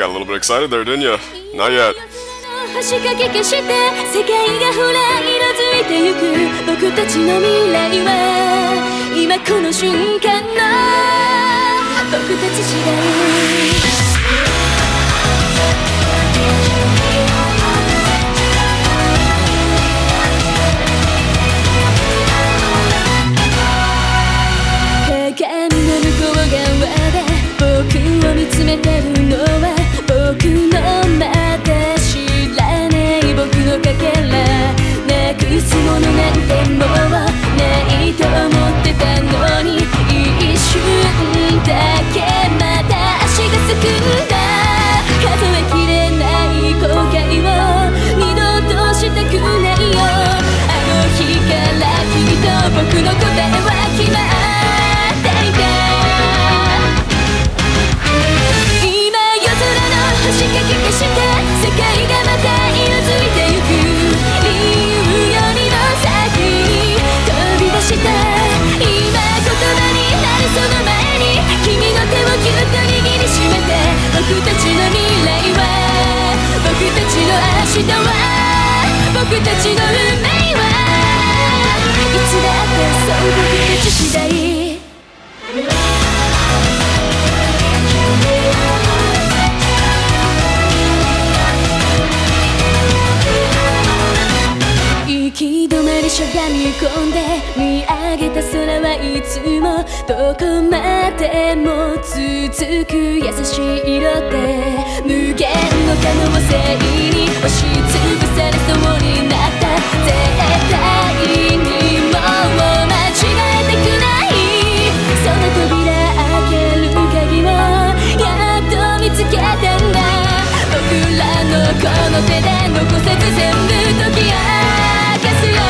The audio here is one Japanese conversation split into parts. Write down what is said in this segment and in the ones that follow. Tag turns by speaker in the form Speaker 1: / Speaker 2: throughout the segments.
Speaker 1: got a little bit excited there, didn't you? Not yet.
Speaker 2: 星かき消して世界がほら色づいてゆく僕たちの未来は今この瞬間の僕たち次第鏡の向こう側で僕を見つめてるのは僕のまだ知らない僕のかけらなくすものなんてもうないと思ってたのに一瞬だけまた足がすくんだ数えきれない後悔を二度としたくないよあの日から君と僕の答えは決まっていた今夜空の星かき消して世界がまた色づいてゆく理由よりも先に飛び出した今言葉になるその前に君の手をぎゅっと握りしめて僕たちの未来は僕たちの明日は僕たちの運命はいつだってそう僕たち次第行き止まりしゃがみ込んで見上げた空はいつもどこまでも続く優しい色で無限の可能性に押しつぶされそうになった絶対にもう間違えたくないその扉開ける鍵をやっと見つけたんだ僕らのこの手で残さず全部解き明かすよ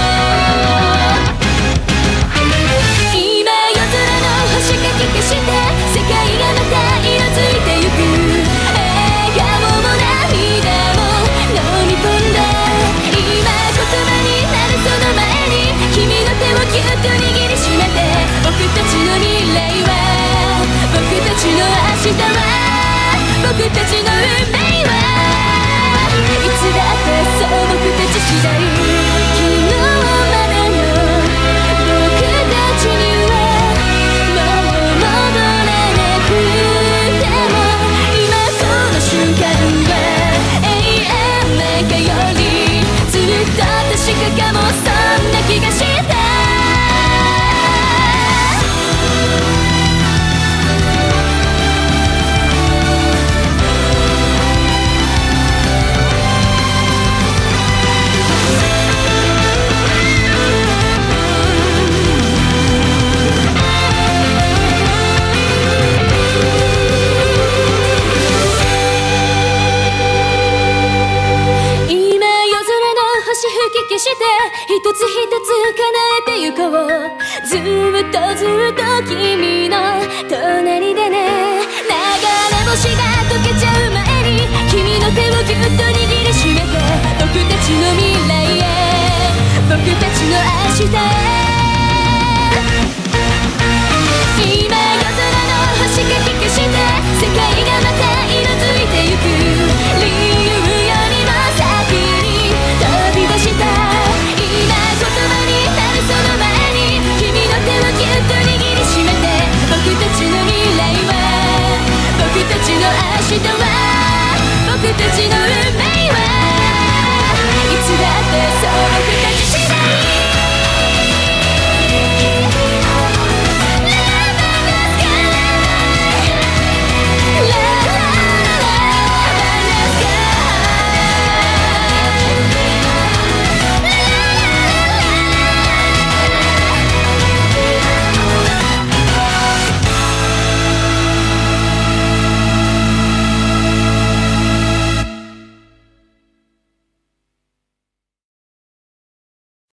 Speaker 2: 今夜空の星かき消して世界がまた色づいてゆく笑顔も涙も飲み込んだ今言葉になるその前に君の手をぎゅっと握りしめて僕たちの未来は僕たちの明日は僕たちの運命はいつだってそう僕たち次第昨日までの僕たちにはもう戻れなくても今この瞬間は永遠なんかよりずっと確かかもそんな気がした消して一つ一つ叶えてゆこうずっとずっと君の隣でね流れ星が溶けちゃう前に君の手をぎゅっと握りしめて僕たちの未来へ僕たちの明日へ